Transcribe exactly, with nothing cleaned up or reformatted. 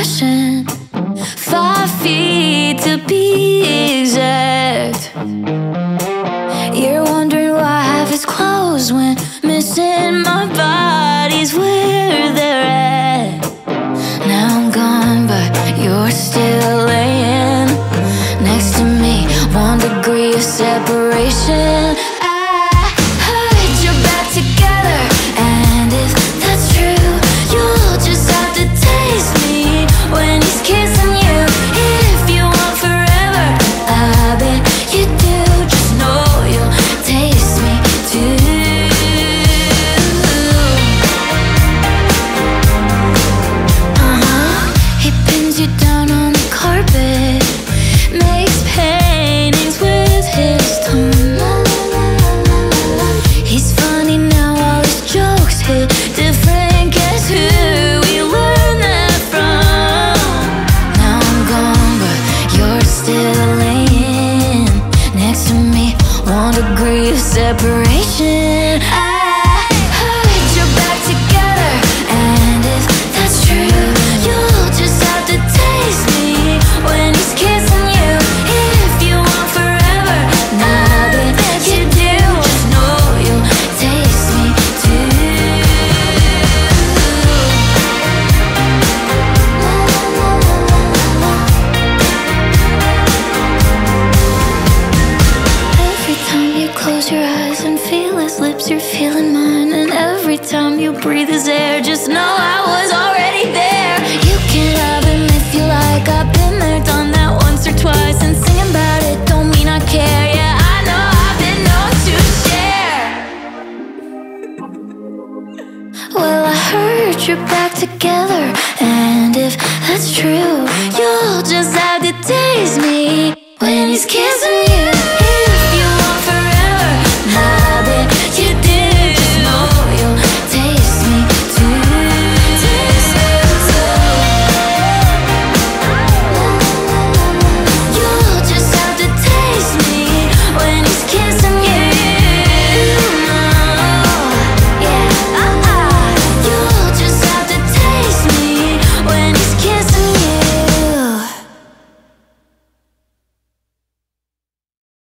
passion. Five feet to be exact. You're wondering why half is closed when missing my body's where they're at. Now I'm gone, but you're still laying next to me. One degree of separation. I heard you're back together, and if that's true, you'll just have to taste me when he's kissing you. If you want forever, I bet you do. Just know you'll taste me too. Uh-huh. He pins you down on the carpet, makes paintings with his tongue. He's funny now, all his jokes hit different. Guess who we learned that from? Now I'm gone, but you're still laying next to me. One degree of separation. I heard you're back together, and if that's true, you'll just have to taste me when he's kissing you. If you want forever, I bet you do. Just know you'll taste me too. Every time you close your eyes and feel his lips, you're feeling mine. And every time you breathe his air, just know I was already there. You can love him if you like. I've been there, done that once or twice. And singing about it don't mean I care. Yeah, I know I've been known to share. Well, I heard you're back together, and if that's true, you'll just have to taste me when he's kissing you.